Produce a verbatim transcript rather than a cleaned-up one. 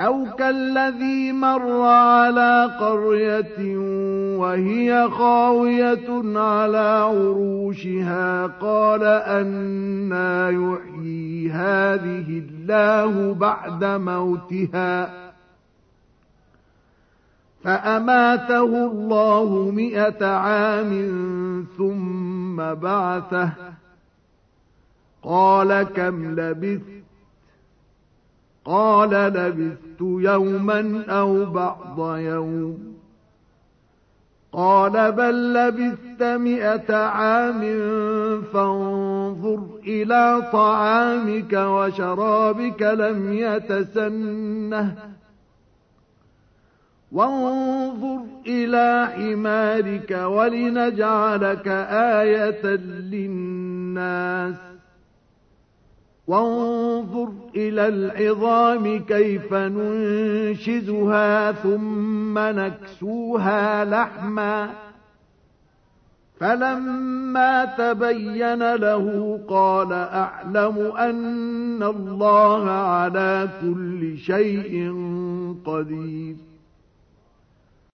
أو كالذي مر على قرية وهي خاوية على عروشها قال أنى يحيي هذه الله بعد موتها فأماته الله مئة عام ثم بعثه قال كم لبثت قال لبثت يوما أو بعض يوم قال بل لبثت مئة عام فانظر إلى طعامك وشرابك لم يتسنه وانظر إلى حمارك ولنجعلك آية للناس وانظر إلى العظام كيف ننشزها ثم نكسوها لحما فلما تبين له قال أعلم أن الله على كل شيء قدير